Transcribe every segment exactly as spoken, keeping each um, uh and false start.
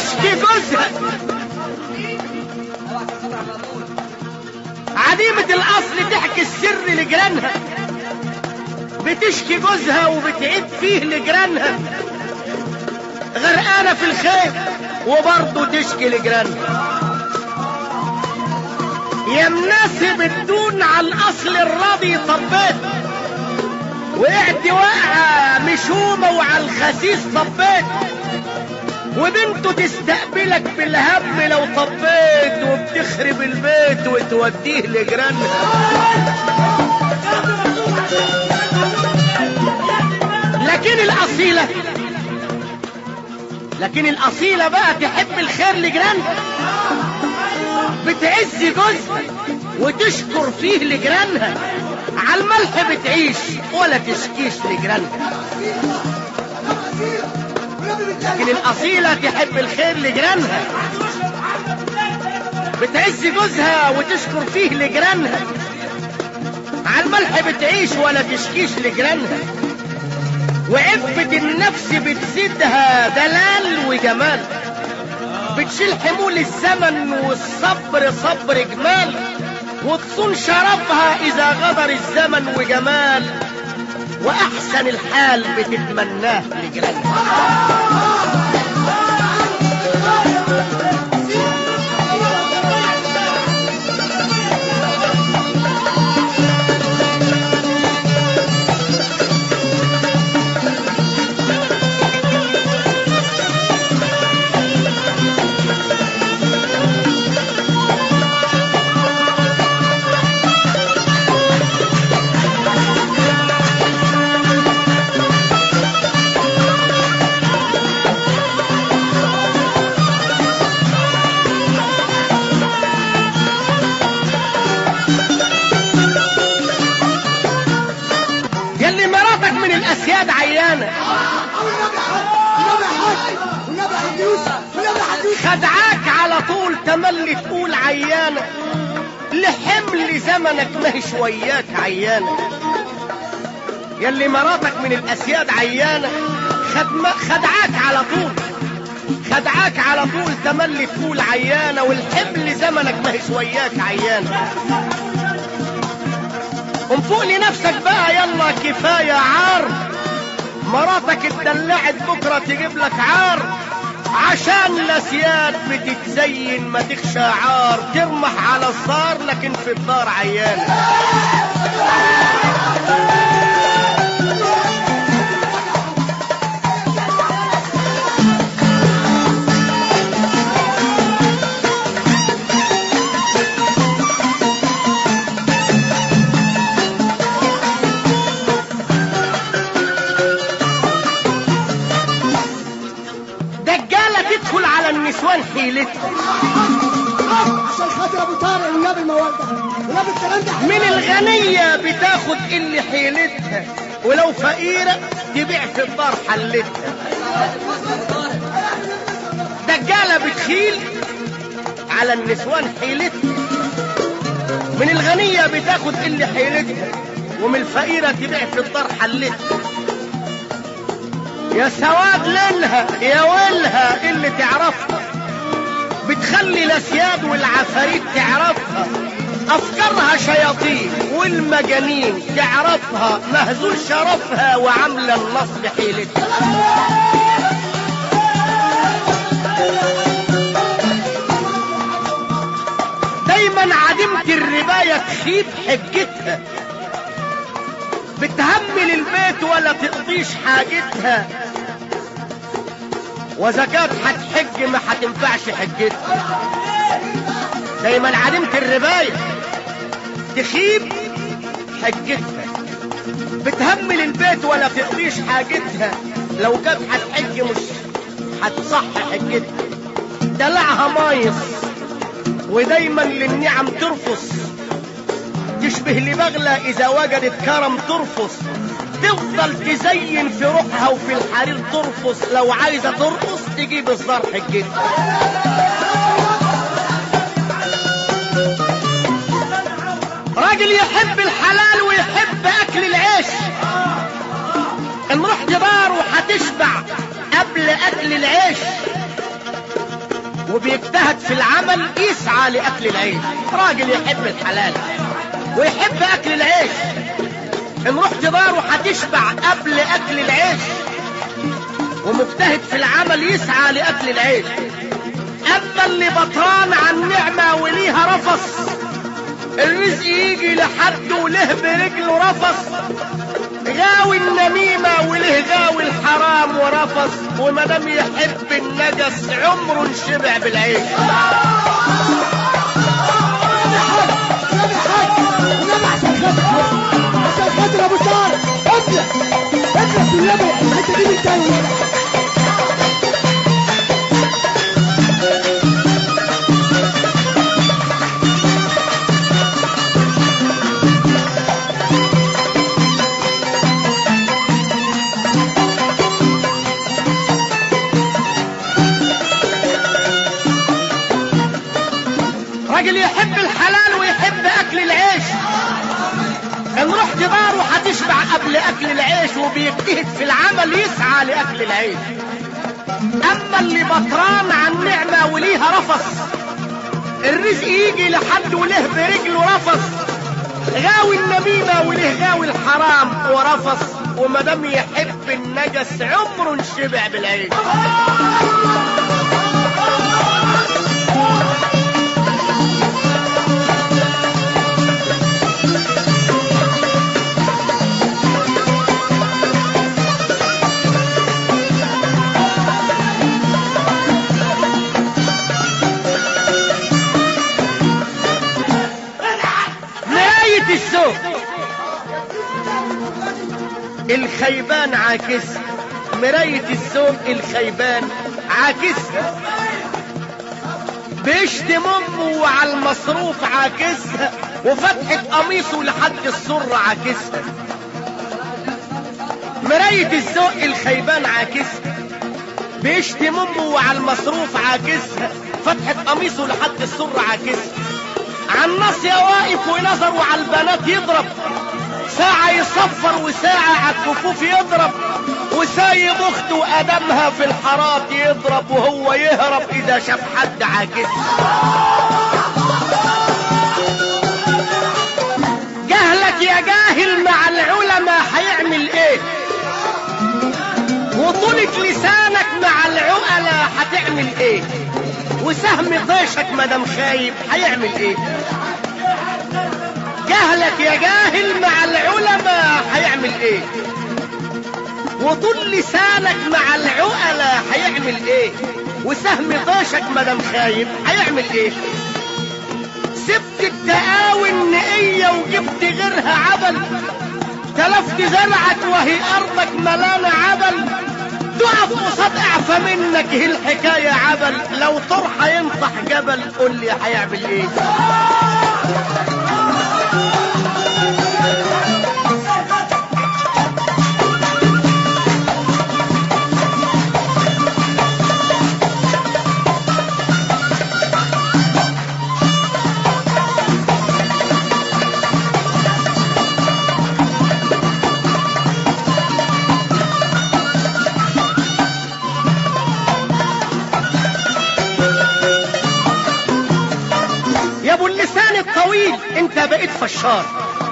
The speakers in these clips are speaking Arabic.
بتشكي جوزها، عديمة الأصل تحكي السر لجيرانها، بتشكي جوزها وبتعيب فيه لجيرانها، غرقانة في الخير وبرضه تشكي لجيرانها. يا مناسب بتدون على الأصل الراضي طبيت، وقعت واقعة مشومة وعلى الخسيس طبيت، وبنته تستقبلك بالهم لو طبيت، وبتخرب البيت وتوديه لجيرانها. لكن الأصيلة لكن الأصيلة بقى تحب الخير لجيرانها، بتعز جوزها وتشكر فيه لجيرانها، على الملح بتعيش ولا تشكيش لجيرانها. لكن الأصيلة تحب الخير لجيرانها، بتعز جوزها وتشكر فيه لجيرانها، على الملح بتعيش ولا تشكيش لجيرانها. وعفة النفس بتزيدها دلال وجمال، بتشيل حمول الزمن والصبر صبر جمال، وتصون شرفها إذا غدر الزمن وجمال، وأحسن الحال بتتمناه لجيرانها. الأسياد عيانة، خدعاك على طول تملي تقول عيانة، لحمل زمنك ماهيش وياك عيانة. يلي مراتك من الأسياد عيانة، خدعاك على طول خدعاك على طول تملي تقول عيانة، والحمل زمنك ماهيش وياك عيانة. قم فوق لنفسك بقى يلا كفاية عار، مراتك اتدلعت بكرة تجيب لك عار، عشان الاسياد بتتزين ما تخشى عار، ترمح على الصار لكن في الدار عيانة. النسوان حيلتها عشان خاطر ابو طارق والنبي الموالده والنبي الكلام ده. من الغنية بتاخد اللي حيلتها، ولو فقيرة تبيع في الدار حلتها. دجالة بتخيل على النسوان حيلتها، من الغنية بتاخد اللي حيلتها، ومن الفقيرة تبيع في الدار حلتها. يا سواد ليلها يا ويلها اللي تعرفها، بتخلي الاسياد والعفاريت تعرفها، افكارها شياطين والمجانين تعرفها، مهزول شرفها وعامله النصب حيلتها. دايما عديمة الرباية تخيب حجتها، بتهمل البيت ولا تقضيش حاجتها، واذا كانت هتحج ما هتنفعش حجتها. دايما عديمة الرباية تخيب حجتها، بتهمل البيت ولا تقضيش حاجتها، لو كانت هتحج مش هتصح حجتها. دلعها مايص ودايما للنعم ترفص، تشبه لبغلة إذا وجدت كرم ترفص، تفضل تزين في روحها وفي الحرير ترفص، لو عايزة ترقص تجيب الزار حجتها. راجل يحب الحلال ويحب أكل العيش، إن رحت دار وهتشبع قبل أكل العيش، وبيجتهد في العمل يسعى لأكل العيش. راجل يحب الحلال ويحب أكل العيش، إن رحت داره هتشبع قبل أكل العيش، ومجتهد في العمل يسعى لأكل العيش. أما اللي بطران عن نعمة وليها رفص، الرزق يجي لحد وله برجله رفص، غاوي النميمة وله غاوي الحرام ورفص، ومدام يحب النجس عمره انشبع بالعيش. عشان خاطر ابو طارق ابلع ابلع في اللبن الحته دي من تاني. راجل يحب الحلال ويحب اكل العيش، ان رحت داره هتشبع قبل اكل العيش، وبيجتهد في العمل يسعى لاكل العيش. اما اللي بطران عن نعمة وليها رفص، الرزق يجي لحد وله برجله رفص، غاوي النميمة وله غاوي الحرام ورفص، ومدام يحب النجس عمره انشبع بالعيش. الذوق الخيبان عاكس، مراية الذوق الخيبان عاكس، بيشتم امه وعلى المصروف عاكسها، وفتحة قميصه لحد السر عاكسها. مراية الذوق الخيبان عاكس، بيشتم امه وعلى المصروف عاكسها، فتحة قميصه لحد السر عاكسها. على الناصية واقف ونظر وعلى البنات يضرب، ساعة يصفر وساعة على الكفوف يضرب، وسايب اخته وادمها في الحارات يضرب، وهو يهرب اذا شاف حد عاكس. جهلك يا جاهل مع العلماء هيعمل ايه؟ وطولة لسانك مع العقلاء هتعمل ايه؟ وسهم طيشك مدام خايب هيعمل ايه؟ جهلك يا جاهل مع العلماء هيعمل ايه؟ وطول لسانك مع العقلاء هيعمل ايه؟ وسهم طيشك مدام خايب هيعمل ايه؟ سبت التقاوي النقية وجبت غيرها عبل، تلفت زرعك وهي ارضك ملانة عبل، تقف قصاد اعفى منك هي الحكاية عبل، لو طرحة ينطح جبل قول لي هيعمل ايه؟ طويل انت بقيت فشار،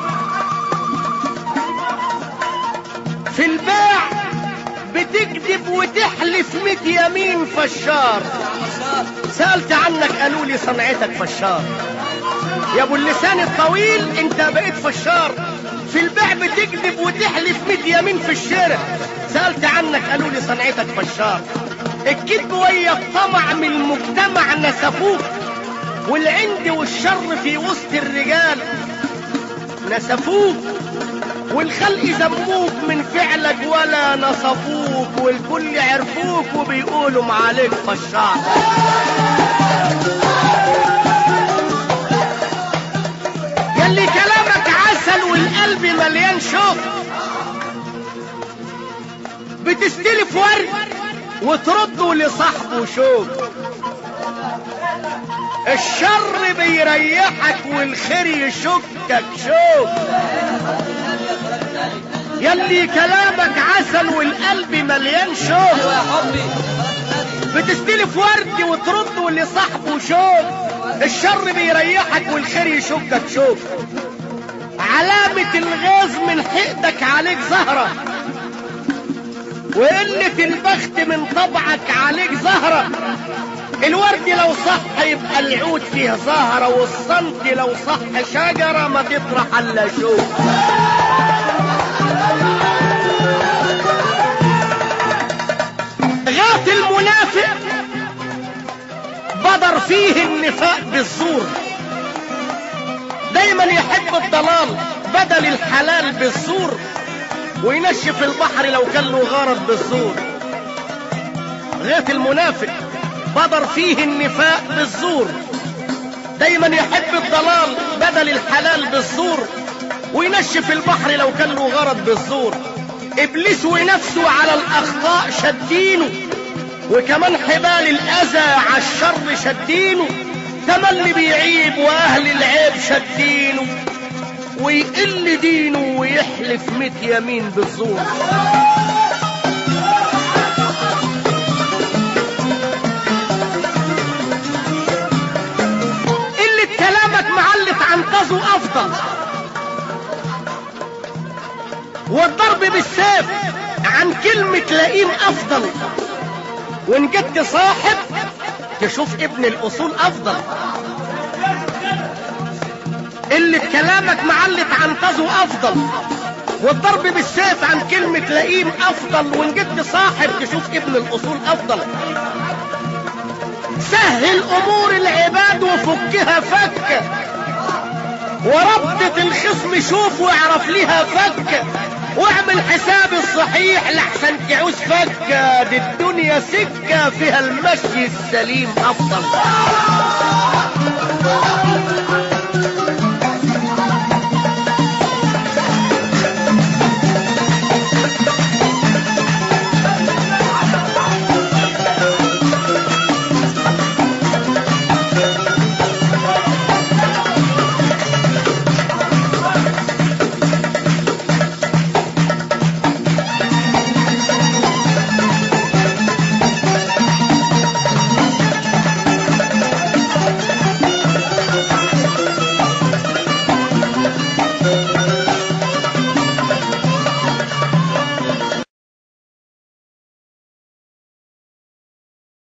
في البيع بتكذب وتحلف ميت يمين فشار، سألت عنك قالوا لي صنعتك فشار. يا ابو اللسان الطويل انت بقيت فشار، في البيع بتكذب وتحلف ميت يمين في الشارع، سألت عنك قالوا لي صنعتك فشار. الكذب ويا الطمع من المجتمع نسفوك، والعند والشر في وسط الرجال نسفوك، والخلق ذموك من فعلك ولا نصفوك، والكل عرفوك وبيقولوا معاليك فشار. ياللي كلامك عسل والقلب مليان شوق، بتستلف ورد وترده لصاحبه شوق، الشر بيريحك والخير يشكك شوق. ياللي كلامك عسل والقلب مليان شوق، بتستلف ورد وترد واللي صاحبه شوك، الشر بيريحك والخير يشكك شوك. علامة الغيظ من حقدك عليك زهرة، وقلة البخت من طبعك عليك زهرة. الورد لو صح يبقى العود فيه زهرة، والصمت لو صح شجرة ما تطرح الا شوك. غات المنافق بدر فيه النفاق بالزور، دايما يحب الضلال بدل الحلال بالزور، وينشف البحر لو كان له غرض بالزور. غات المنافق بدر فيه النفاق بالزور، دايما يحب الضلال بدل الحلال بالزور، وينشف البحر لو كان له غرض بالزور. ابليس ونفسه على الاخطاء شدينه، وكمان حبال الاذى على الشر شدينه. تملي بيعيب واهل العيب شدينه، ويقل دينه ويحلف ميت يمين بالزور. قلة كلامك معلت عنقذه افضل، والضرب بالسيف عن كلمة لئيم افضل. وان جدت صاحب تشوف ابن الاصول افضل. اللي كلامك معلت عنقذه افضل، والضرب بالسيف عن كلمة لئيم افضل. وان جدت صاحب تشوف ابن الاصول افضل. سهل امور العباد وفكها فكة، وربطة الخصم شوف واعرف ليها فكة. واعمل حساب الصحيح لحسن تعوز فكة، دي الدنيا سكة فيها المشي السليم افضل.